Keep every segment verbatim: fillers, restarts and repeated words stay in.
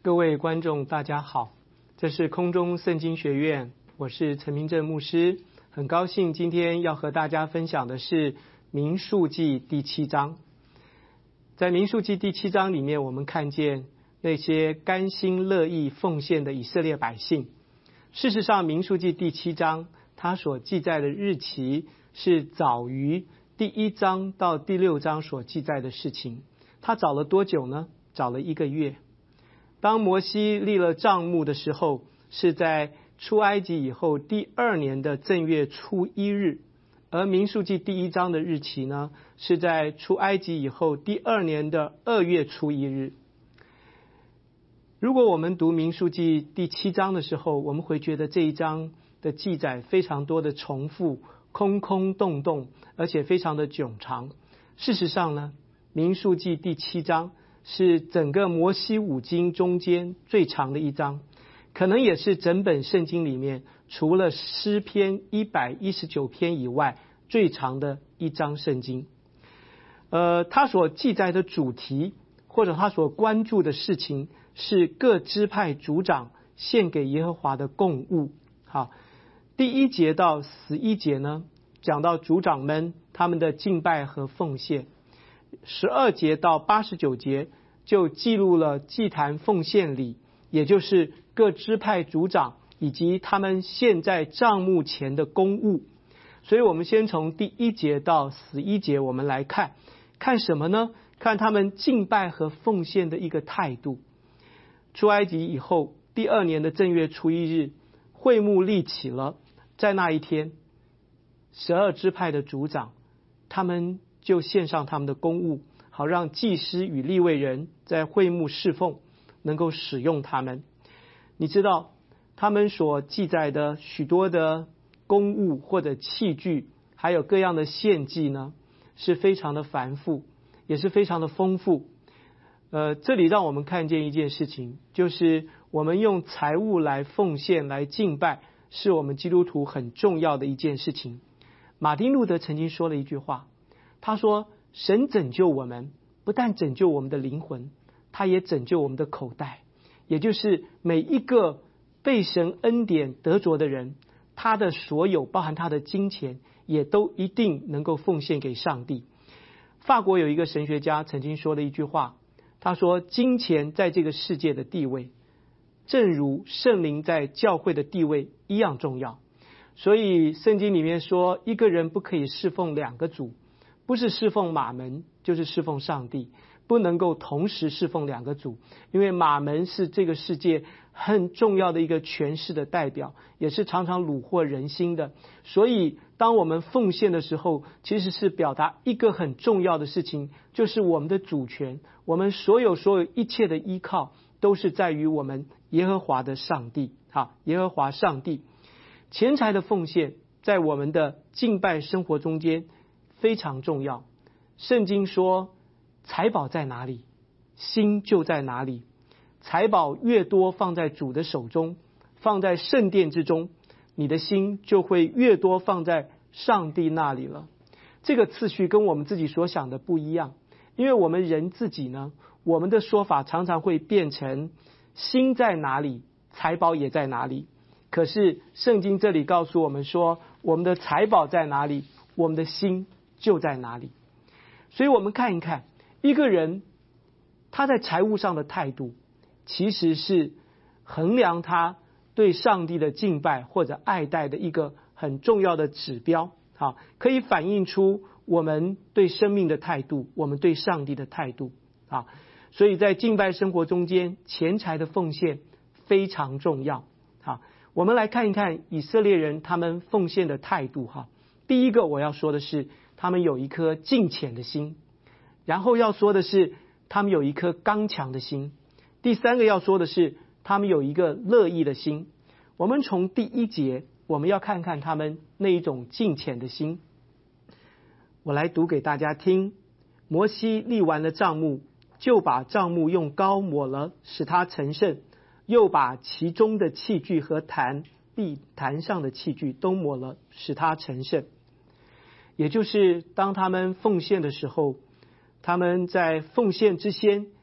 各位观众大家好，这是空中圣经学院，我是陈明正牧师，很高兴今天要和大家分享的是民数记第七章。在民数记第七章里面，我们看见那些甘心乐意奉献的以色列百姓。事实上，民数记第七章它所记载的日期是早于第一章到第六章所记载的事情。它早了多久呢？早了一个月。当摩西立了帐幕的时候，是在出埃及以后第二年的正月初一日，而民数记第一章的日期呢，是在出埃及以后第二年的二月初一日。如果我们读民数记第七章的时候，我们会觉得这一章的记载非常多的重复，空空洞洞，而且非常的冗长。事实上呢，民数记第七章是整个摩西五经中间最长的一章，可能也是整本圣经里面除了诗篇一百一十九篇以外最长的一章圣经。呃，它所记载的主题或者它所关注的事情是各支派族长献给耶和华的供物。好，第一节到十一节呢，讲到族长们他们的敬拜和奉献。十二节到八十九节就记录了祭坛奉献礼，也就是各支派族长以及他们献在帐幕前的公物。所以我们先从第一节到十一节我们来看，看什么呢？看他们敬拜和奉献的一个态度。出埃及以后第二年的正月初一日，会幕立起了，在那一天十二支派的族长他们就献上他们的公物，好让祭司与利未人在会幕侍奉能够使用他们。你知道他们所记载的许多的公物或者器具还有各样的献祭呢，是非常的繁复，也是非常的丰富。呃，这里让我们看见一件事情，就是我们用财物来奉献来敬拜，是我们基督徒很重要的一件事情。马丁路德曾经说了一句话，他说神拯救我们，不但拯救我们的灵魂，他也拯救我们的口袋。也就是每一个被神恩典得着的人，他的所有包含他的金钱也都一定能够奉献给上帝。法国有一个神学家曾经说了一句话，他说金钱在这个世界的地位正如圣灵在教会的地位一样重要。所以圣经里面说一个人不可以侍奉两个主，不是侍奉马门就是侍奉上帝，不能够同时侍奉两个主。因为马门是这个世界很重要的一个权势的代表，也是常常虏获人心的。所以当我们奉献的时候，其实是表达一个很重要的事情，就是我们的主权，我们所有所有一切的依靠都是在于我们耶和华的上帝。好，耶和华上帝。钱财的奉献在我们的敬拜生活中间非常重要。圣经说财宝在哪里，心就在哪里。财宝越多放在主的手中，放在圣殿之中，你的心就会越多放在上帝那里了。这个次序跟我们自己所想的不一样，因为我们人自己呢，我们的说法常常会变成心在哪里，财宝也在哪里。可是圣经这里告诉我们说，我们的财宝在哪里，我们的心就在哪里。所以我们看一看一个人他在财务上的态度，其实是衡量他对上帝的敬拜或者爱戴的一个很重要的指标。好，可以反映出我们对生命的态度，我们对上帝的态度。好，所以在敬拜生活中间，钱财的奉献非常重要。好，我们来看一看以色列人他们奉献的态度。哈，第一个我要说的是，他们有一颗敬虔的心。然后要说的是，他们有一颗刚强的心。第三个要说的是，他们有一个乐意的心。我们从第一节，我们要看看他们那一种敬虔的心。我来读给大家听。摩西立完了帐幕，就把帐幕用膏抹了，使它成圣。又把其中的器具和坛地坛上的器具都抹了，使它成圣。也就是当他们奉献的时候，他们在奉献之先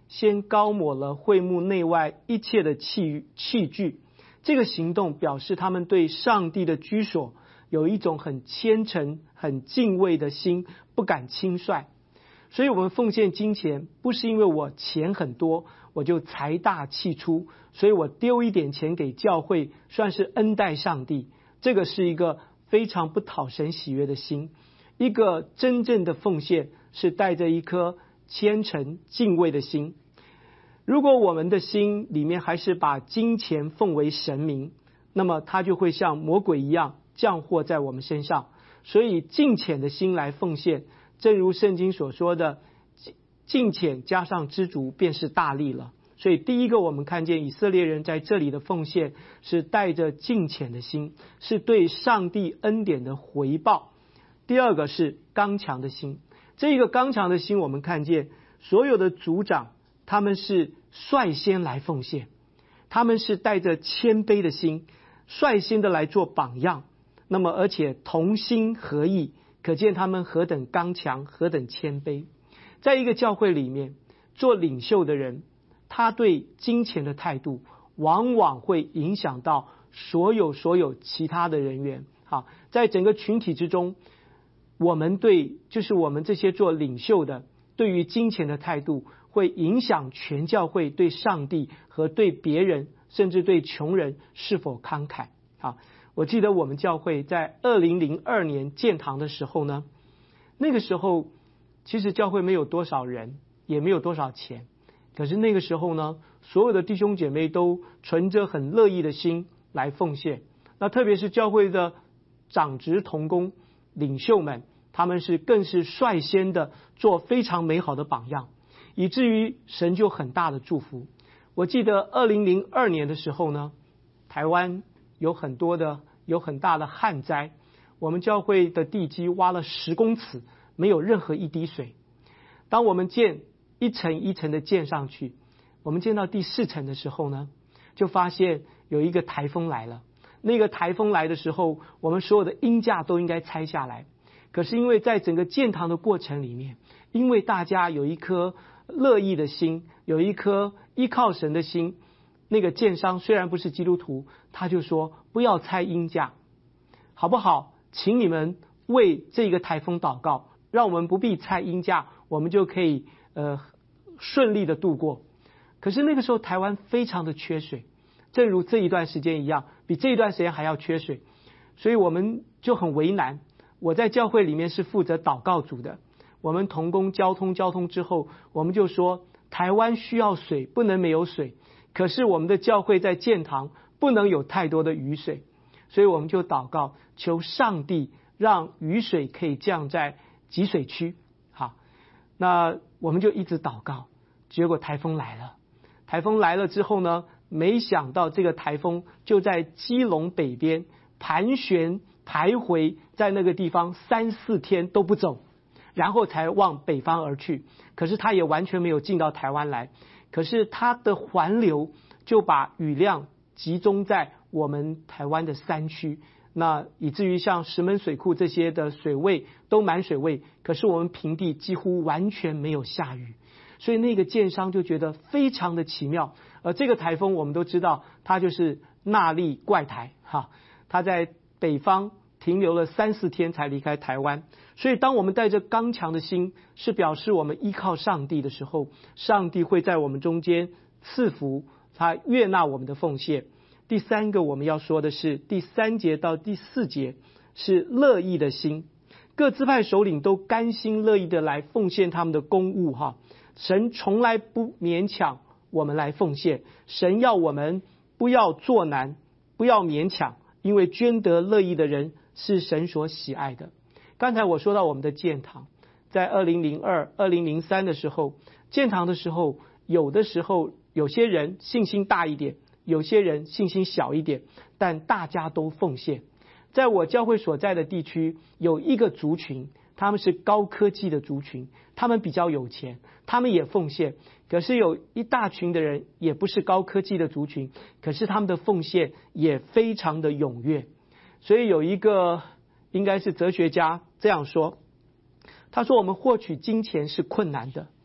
先膏抹了会幕内外一切的器器具。这个行动表示他们对上帝的居所有一种很虔诚、很敬畏的心，不敢轻率。所以我们奉献金钱，不是因为我钱很多，我就财大气粗，所以我丢一点钱给教会，算是恩待上帝。这个是一个非常不讨神喜悦的心。一个真正的奉献是带着一颗虔诚敬畏的心。如果我们的心里面还是把金钱奉为神明，那么它就会像魔鬼一样降祸在我们身上。所以敬虔的心来奉献，正如圣经所说的，敬虔加上知足便是大利了。所以第一个我们看见以色列人在这里的奉献是带着敬虔的心，是对上帝恩典的回报。第二个是刚强的心。这个刚强的心，我们看见所有的族长他们是率先来奉献，他们是带着谦卑的心，率先的来做榜样。那么而且同心合意，可见他们何等刚强，何等谦卑。在一个教会里面，做领袖的人，他对金钱的态度往往会影响到所有所有其他的人员。好，在整个群体之中，我们对就是我们这些做领袖的对于金钱的态度，会影响全教会对上帝和对别人甚至对穷人是否慷慨。好，我记得我们教会在二零零二年建堂的时候呢，那个时候其实教会没有多少人，也没有多少钱，可是那个时候呢，所有的弟兄姐妹都存着很乐意的心来奉献。那特别是教会的长职同工领袖们，他们是更是率先的做非常美好的榜样，以至于神就很大的祝福。我记得二零零二年的时候呢，台湾有很多的有很大的旱灾，我们教会的地基挖了十公尺，没有任何一滴水。当我们建一层一层的建上去，我们建到第四层的时候呢，就发现有一个台风来了。那个台风来的时候，我们所有的鹰架都应该拆下来。可是因为在整个建堂的过程里面，因为大家有一颗乐意的心，有一颗依靠神的心，那个建商虽然不是基督徒，他就说不要拆鹰架，好不好？请你们为这个台风祷告，让我们不必拆鹰架，我们就可以呃顺利的度过。可是那个时候台湾非常的缺水，正如这一段时间一样，比这一段时间还要缺水，所以我们就很为难。我在教会里面是负责祷告组的，我们同工交通交通之后，我们就说台湾需要水，不能没有水，可是我们的教会在建堂不能有太多的雨水，所以我们就祷告求上帝让雨水可以降在集水区。好，那我们就一直祷告，结果台风来了。台风来了之后呢，没想到这个台风就在基隆北边盘旋徘徊在那个地方三四天都不走，然后才往北方而去。可是它也完全没有进到台湾来，可是它的环流就把雨量集中在我们台湾的山区，那以至于像石门水库这些的水位都满水位，可是我们平地几乎完全没有下雨。所以那个建商就觉得非常的奇妙。而这个台风我们都知道，它就是纳莉怪台哈，它在北方停留了三四天才离开台湾。所以当我们带着刚强的心，是表示我们依靠上帝的时候，上帝会在我们中间赐福，他悦纳我们的奉献。第三个我们要说的是第三节到第四节，是乐意的心。各支派首领都甘心乐意的来奉献他们的公务哈。神从来不勉强我们来奉献，神要我们不要作难，不要勉强，因为捐得乐意的人是神所喜爱的。刚才我说到我们的建堂，在二零零二、二零零三的时候，建堂的时候，有的时候有些人信心大一点，有些人信心小一点，但大家都奉献。在我教会所在的地区，有一个族群，他们是高科技的族群，他们比较有钱，他们也奉献。可是有一大群的人也不是高科技的族群，可是他们的奉献也非常的踊跃。所以有一个应该是哲学家这样说，他说我们获取金钱是困难的，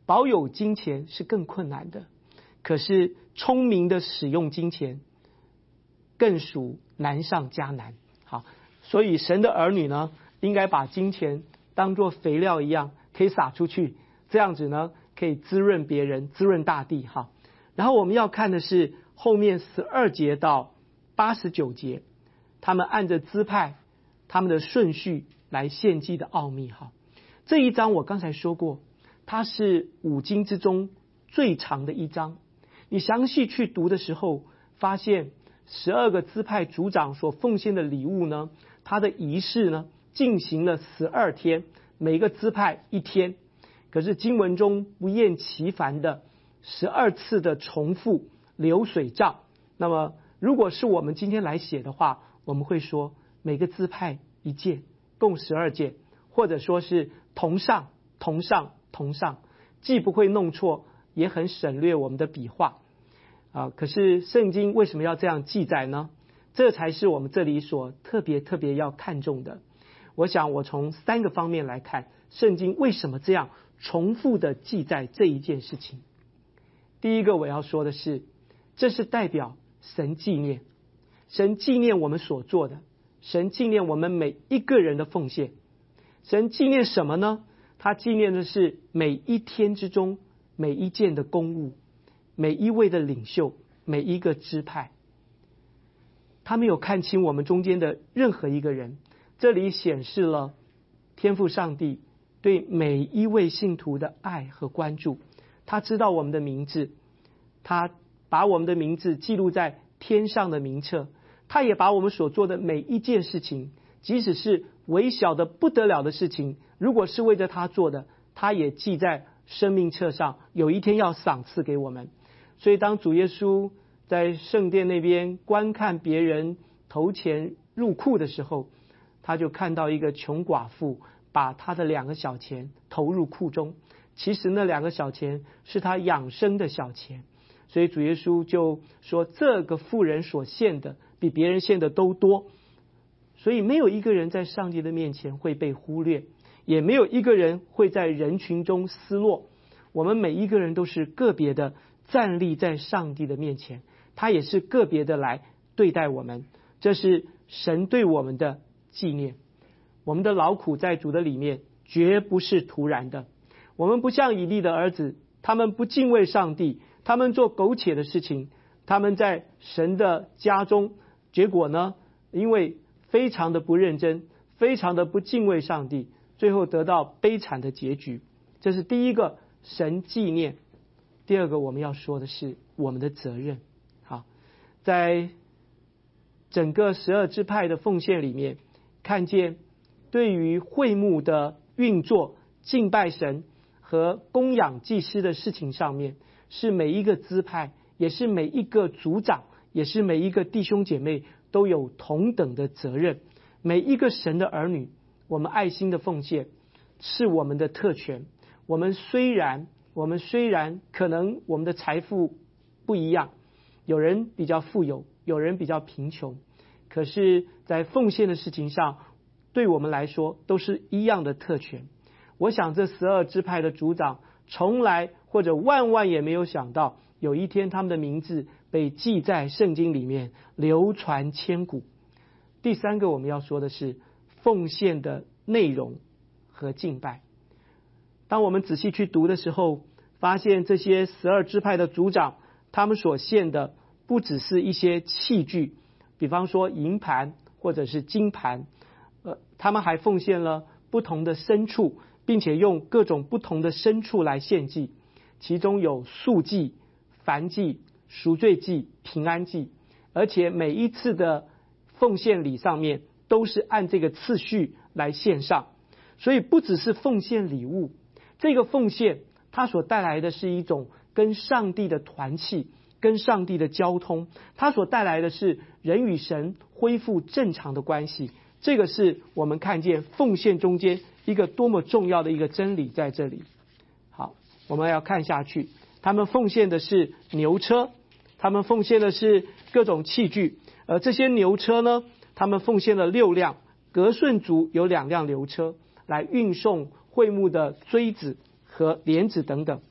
保有金钱是更困难的，可是聪明的使用金钱更属难上加难。好，所以神的儿女呢，应该把金钱当作肥料一样，可以撒出去，这样子呢，可以滋润别人，滋润大地。好，然后我们要看的是后面十二节到八十九节，他们按着支派他们的顺序来献祭的奥秘。好，这一章我刚才说过，它是五经之中最长的一章。你详细去读的时候，发现十二个支派族长所奉献的礼物呢，他的仪式呢进行了十二天，每个支派一天。可是经文中不厌其烦的十二次的重复流水账。那么如果是我们今天来写的话，我们会说每个支派一件，共十二件，或者说是同上同上同上，既不会弄错，也很省略我们的笔画啊。可是圣经为什么要这样记载呢？这才是我们这里所特别特别要看重的。我想我从三个方面来看，圣经为什么这样重复的记载这一件事情。第一个我要说的是，这是代表神纪念，神纪念我们所做的，神纪念我们每一个人的奉献。神纪念什么呢？他纪念的是每一天之中每一件的公务，每一位的领袖，每一个支派。他没有看清我们中间的任何一个人。这里显示了天父上帝对每一位信徒的爱和关注。他知道我们的名字，他把我们的名字记录在天上的名册，他也把我们所做的每一件事情，即使是微小的不得了的事情，如果是为着他做的，他也记在生命册上，有一天要赏赐给我们。所以当主耶稣在圣殿那边观看别人投钱入库的时候，他就看到一个穷寡妇把他的两个小钱投入库中，其实那两个小钱是他养生的小钱。所以主耶稣就说，这个妇人所献的比别人献的都多。所以没有一个人在上帝的面前会被忽略，也没有一个人会在人群中失落。我们每一个人都是个别的站立在上帝的面前，他也是个别的来对待我们。这是神对我们的纪念。我们的劳苦在主的里面绝不是突然的。我们不像以利的儿子，他们不敬畏上帝，他们做苟且的事情，他们在神的家中，结果呢，因为非常的不认真，非常的不敬畏上帝，最后得到悲惨的结局。这是第一个，神纪念。第二个我们要说的是我们的责任。好，在整个十二支派的奉献里面，看见对于会幕的运作、敬拜神和供养祭司的事情上面，是每一个支派，也是每一个族长，也是每一个弟兄姐妹都有同等的责任。每一个神的儿女，我们爱心的奉献是我们的特权。我们虽然我们虽然可能我们的财富不一样，有人比较富有，有人比较贫穷，可是在奉献的事情上，对我们来说都是一样的特权。我想这十二支派的族长从来或者万万也没有想到，有一天他们的名字被记在圣经里面，流传千古。第三个我们要说的是奉献的内容和敬拜。当我们仔细去读的时候，发现这些十二支派的族长，他们所献的不只是一些器具，比方说银盘或者是金盘，呃，他们还奉献了不同的牲畜，并且用各种不同的牲畜来献祭，其中有素祭、燔祭、赎罪祭、平安祭，而且每一次的奉献礼上面都是按这个次序来献上。所以不只是奉献礼物，这个奉献它所带来的是一种跟上帝的团契，跟上帝的交通，它所带来的是人与神恢复正常的关系。这个是我们看见奉献中间一个多么重要的一个真理在这里。好，我们要看下去，他们奉献的是牛车，他们奉献的是各种器具，而这些牛车呢，他们奉献了六辆，革顺族有两辆牛车来运送会幕的锥子和帘子等等。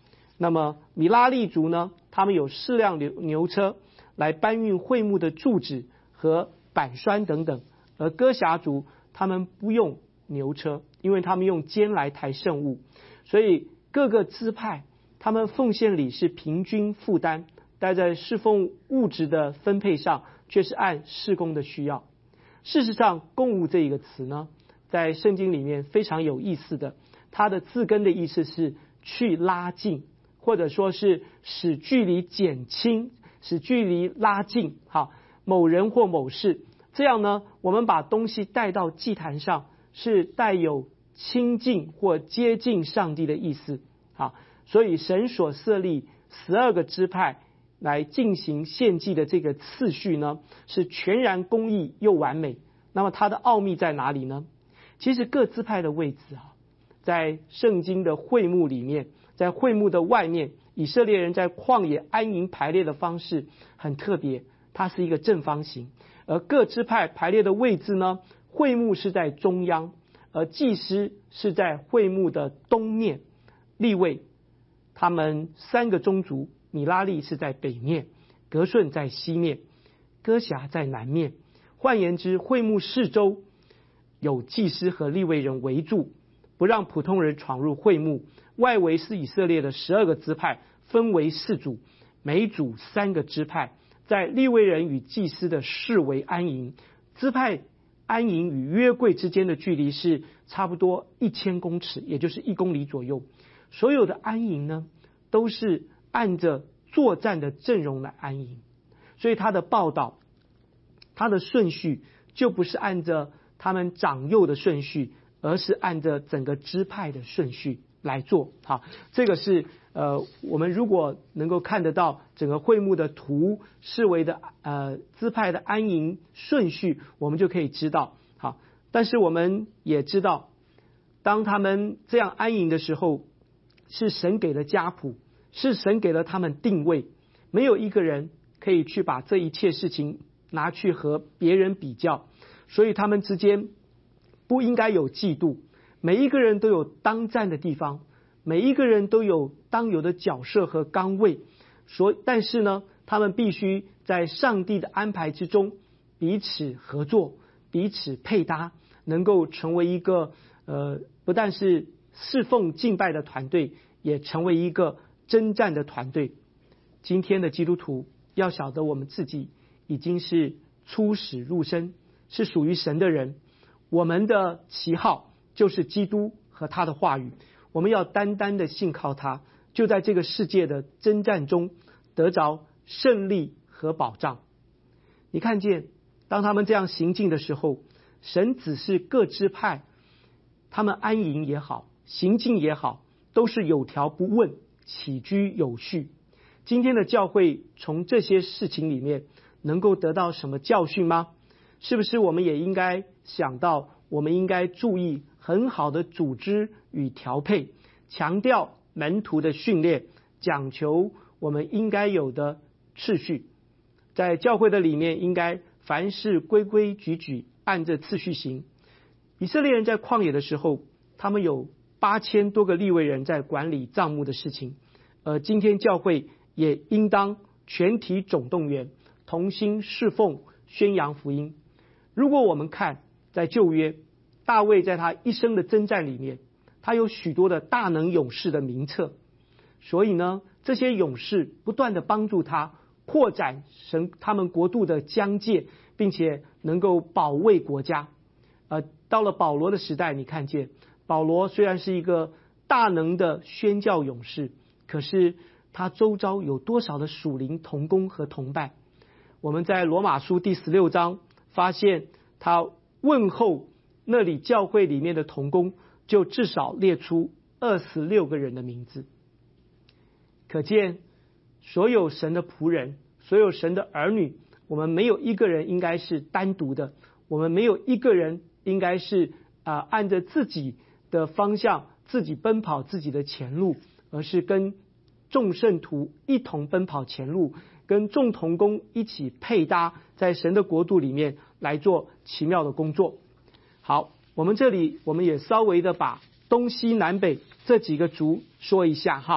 那么米拉利族呢，他们有适量牛牛车来搬运会幕的柱子和板栓等等，而哥辖族他们不用牛车，因为他们用肩来抬圣物，所以各个支派他们奉献礼是平均负担，但在侍奉物质的分配上却是按事工的需要。事实上，供物这一个词呢，在圣经里面非常有意思的，它的字根的意思是去拉近，或者说是使距离减轻，使距离拉近，好，某人或某事，这样呢，我们把东西带到祭坛上，是带有亲近或接近上帝的意思。好，所以神所设立十二个支派来进行献祭的这个次序呢，是全然公义又完美。那么它的奥秘在哪里呢？其实各支派的位置啊，在圣经的会幕里面，在会幕的外面，以色列人在旷野安营排列的方式很特别，它是一个正方形，而各支派排列的位置呢，会幕是在中央，而祭司是在会幕的东面，利未他们三个宗族，米拉利是在北面，革顺在西面，哥辖在南面。换言之，会幕四周有祭司和利未人围住，不让普通人闯入会幕。外围是以色列的十二个支派，分为四组，每组三个支派，在利未人与祭司的四围安营。支派安营与约柜之间的距离是差不多一千公尺，也就是一公里左右。所有的安营呢，都是按着作战的阵容来安营，所以他的报道，他的顺序就不是按着他们长幼的顺序，而是按着整个支派的顺序来做。好，这个是呃，我们如果能够看得到整个会幕的图，视为的呃支派的安营顺序，我们就可以知道。好，但是我们也知道，当他们这样安营的时候，是神给了家谱，是神给了他们定位，没有一个人可以去把这一切事情拿去和别人比较，所以他们之间不应该有嫉妒，每一个人都有当站的地方，每一个人都有当有的角色和岗位，所但是呢，他们必须在上帝的安排之中彼此合作，彼此配搭，能够成为一个呃，不但是侍奉敬拜的团队，也成为一个征战的团队。今天的基督徒要晓得，我们自己已经是出死入生，是属于神的人。我们的旗号就是基督和他的话语，我们要单单的信靠他，就在这个世界的征战中得着胜利和保障。你看见，当他们这样行进的时候，神指示各支派，他们安营也好，行进也好，都是有条不紊，起居有序。今天的教会从这些事情里面能够得到什么教训吗？是不是我们也应该想到，我们应该注意很好的组织与调配，强调门徒的训练，讲求我们应该有的次序。在教会的里面，应该凡事规规矩矩，按着次序行。以色列人在旷野的时候，他们有八千多个利未人在管理帐幕的事情，而今天教会也应当全体总动员，同心侍奉，宣扬福音。如果我们看在旧约，大卫在他一生的征战里面，他有许多的大能勇士的名册，所以呢，这些勇士不断的帮助他扩展神他们国度的疆界，并且能够保卫国家。呃，到了保罗的时代，你看见保罗虽然是一个大能的宣教勇士，可是他周遭有多少的属灵同工和同伴？我们在罗马书第十六章发现，他问候那里教会里面的同工，就至少列出二十六个人的名字。可见所有神的仆人，所有神的儿女，我们没有一个人应该是单独的，我们没有一个人应该是啊、呃、按着自己的方向自己奔跑自己的前路，而是跟众圣徒一同奔跑前路，跟众同工一起配搭，在神的国度里面来做奇妙的工作。好，我们这里我们也稍微的把东西南北这几个族说一下哈。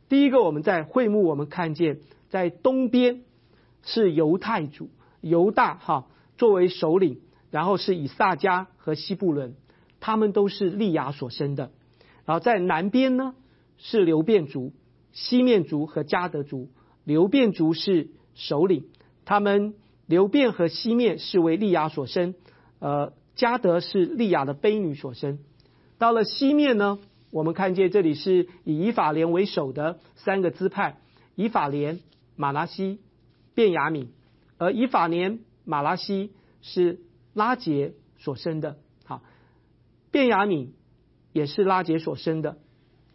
第一个，我们在会幕我们看见在东边是犹太族犹大哈作为首领，然后是以萨迦和西布伦，他们都是利亚所生的。然后在南边呢是流便族、西面族和迦得族，流便族是首领，他们流便和西面是为利亚所生，呃，迦得是利亚的婢女所生。到了西面呢，我们看见这里是以以法莲为首的三个支派，以法莲、马拿西、便雅悯，而以法莲、马拿西是拉结所生的，好，便雅悯也是拉结所生的。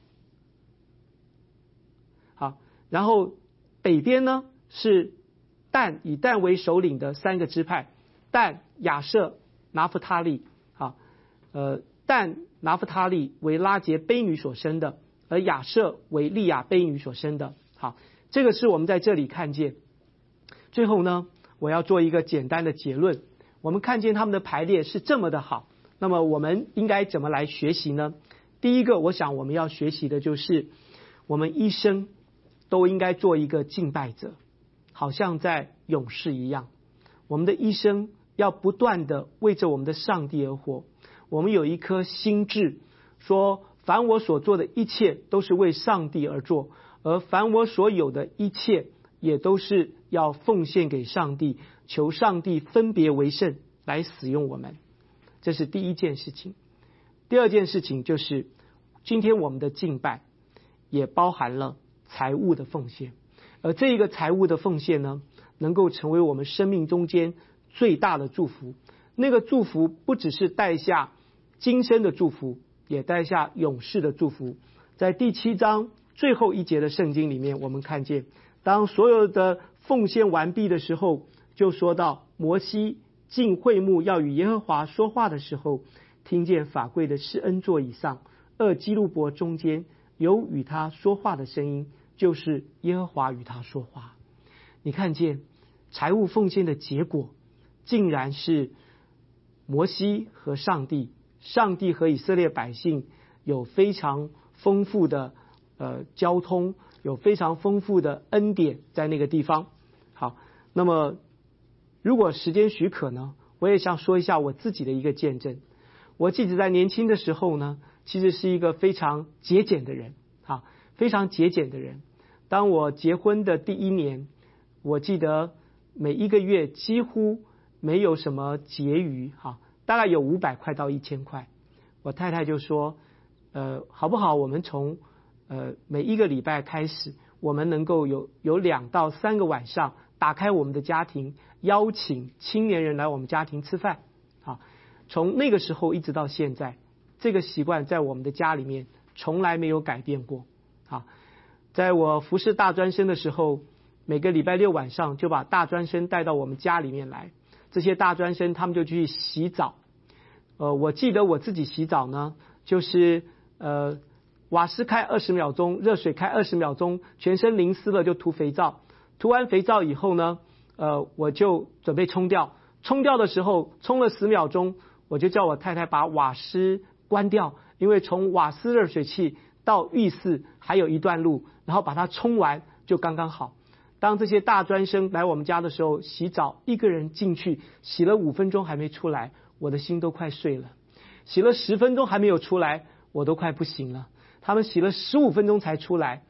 好，然后北边呢是但以但为首领的三个支派，但、亚设、拿弗他利。好，呃，但、拿弗他利为拉结婢女所生的，而亚设为利亚婢女所生的。好，这个是我们在这里看见。最后呢，我要做一个简单的结论。我们看见他们的排列是这么的好，那么我们应该怎么来学习呢？第一个，我想我们要学习的就是我们一生都应该做一个敬拜者，好像在勇士一样。我们的一生要不断的为着我们的上帝而活，我们有一颗心志，说凡我所做的一切都是为上帝而做，而凡我所有的一切也都是要奉献给上帝，求上帝分别为圣来使用我们。这是第一件事情。第二件事情就是今天我们的敬拜也包含了财物的奉献，而这一个财物的奉献呢，能够成为我们生命中间最大的祝福。那个祝福不只是带下今生的祝福，也带下永世的祝福。在第七章最后一节的圣经里面，我们看见当所有的奉献完毕的时候，就说到摩西进会幕要与耶和华说话的时候，听见法柜的施恩座以上二基路伯中间有与他说话的声音，就是耶和华与他说话。你看见财物奉献的结果竟然是摩西和上帝上帝和以色列百姓有非常丰富的呃交通，有非常丰富的恩典在那个地方。好，那么如果时间许可呢，我也想说一下我自己的一个见证。我记得在年轻的时候呢，其实是一个非常节俭的人，啊，非常节俭的人。当我结婚的第一年，我记得每一个月几乎没有什么结余，哈，大概有五百块到一千块。我太太就说，呃，好不好？我们从呃每一个礼拜开始，我们能够有有两到三个晚上打开我们的家庭，邀请青年人来我们家庭吃饭，啊。从那个时候一直到现在，这个习惯在我们的家里面从来没有改变过。啊，在我服侍大专生的时候，每个礼拜六晚上就把大专生带到我们家里面来，这些大专生他们就去洗澡。呃，我记得我自己洗澡呢，就是呃瓦斯开二十秒钟，热水开二十秒钟，全身淋湿了就涂肥皂，涂完肥皂以后呢，呃我就准备冲掉，冲掉的时候冲了十秒钟。我就叫我太太把瓦斯关掉，因为从瓦斯热水器到浴室还有一段路，然后把它冲完就刚刚好。当这些大专生来我们家的时候，洗澡一个人进去洗了五分钟还没出来，我的心都快碎了。洗了十分钟还没有出来，我都快不行了。他们洗了十五分钟才出来，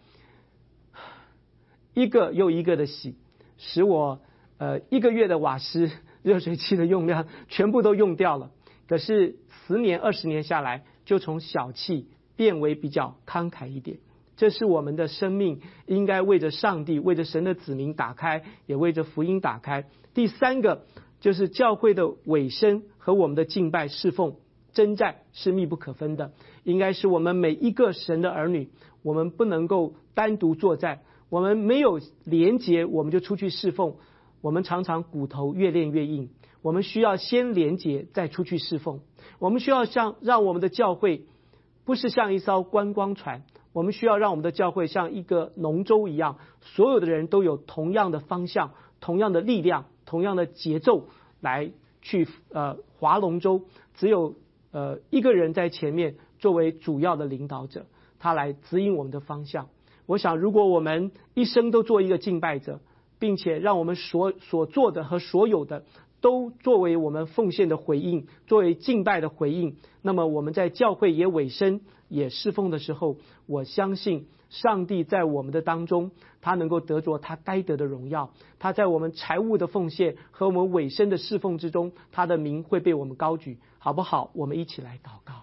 一个又一个的洗，使我呃一个月的瓦斯热水器的用量全部都用掉了。可是十年二十年下来，就从小气变为比较慷慨一点。这是我们的生命应该为着上帝，为着神的子民打开，也为着福音打开。第三个就是教会的尾声和我们的敬拜侍奉征战是密不可分的，应该是我们每一个神的儿女，我们不能够单独作战，我们没有连结我们就出去侍奉，我们常常骨头越练越硬。我们需要先连结再出去侍奉，我们需要像让我们的教会不是像一艘观光船，我们需要让我们的教会像一个农舟一样，所有的人都有同样的方向，同样的力量，同样的节奏来去呃划龙舟。只有呃一个人在前面作为主要的领导者，他来指引我们的方向。 我想如果我们一生都做一个敬拜者，并且让我们所所做的和所有的都作为我们奉献的回应，作为敬拜的回应，那么我们在教会也委身也侍奉的时候，我相信上帝在我们的当中，他能够得着他该得的荣耀，他在我们财务的奉献和我们委身的侍奉之中，他的名会被我们高举，好不好？我们一起来祷告。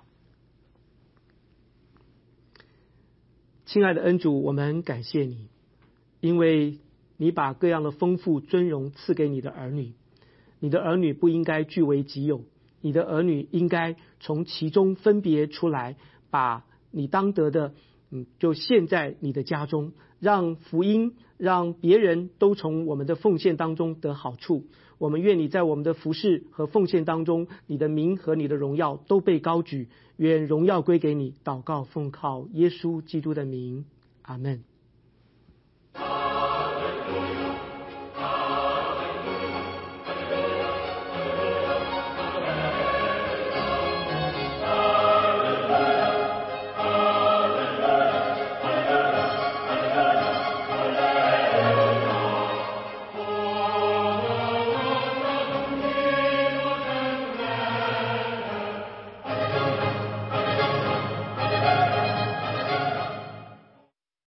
亲爱的恩主，我们感谢你，因为你把各样的丰富尊荣赐给你的儿女，你的儿女不应该据为己有，你的儿女应该从其中分别出来，把你当得的嗯，就献在你的家中，让福音让别人都从我们的奉献当中得好处。我们愿你在我们的服事和奉献当中，你的名和你的荣耀都被高举，愿荣耀归给你。祷告奉靠耶稣基督的名，阿们。